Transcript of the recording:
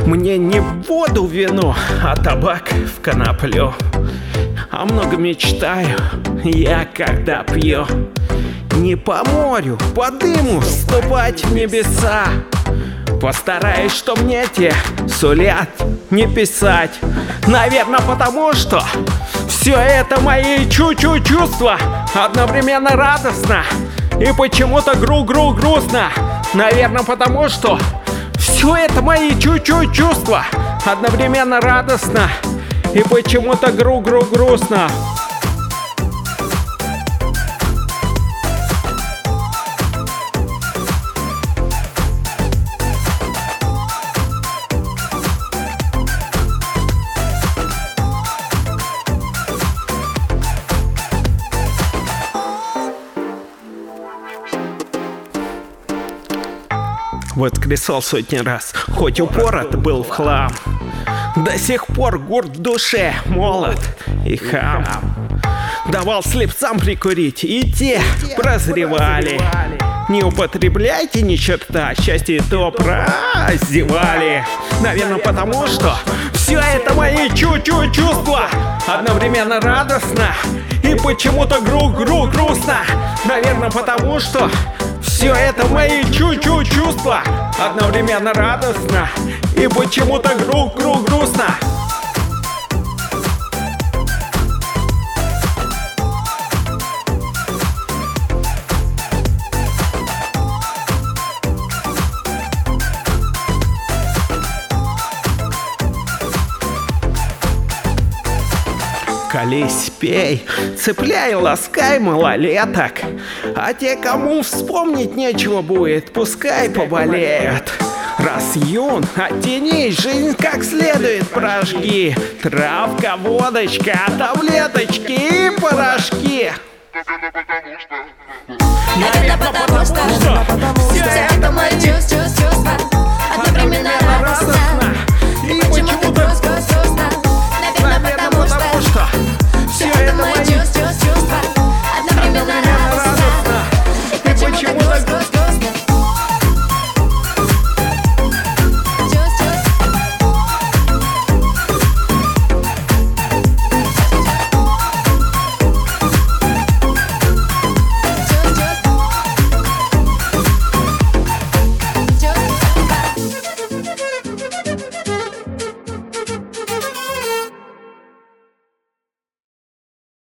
Мне не воду вино, а табак в коноплю. О многом мечтаю я, когда пью. Не по морю, по дыму ступать в небеса. Постараюсь, что мне те сулят не писать. Наверное, потому что все это мои чувства. Одновременно радостно и почему-то грустно. Наверное, потому что все это мои чувства. Одновременно радостно и почему-то грустно. Воскресал сотни раз, хоть упорот был в хлам. До сих пор горд в душе, молод и хам. Давал слепцам прикурить, и те прозревали. Не употребляйте ни черта, счастье то прозевали. Наверное, потому что все это мои чувства. Одновременно радостно и почему-то грустно. Наверное, потому что все это мои чувства. Одновременно радостно и почему-то грустно. Колись, пей, цепляй, ласкай малолеток. А те, кому вспомнить нечего будет, пускай поболеют. Раз юн, оттяни, жизнь как следует прожги. Травка, водочка, таблеточки и порошки. Наверное, потому что все это мои чувства.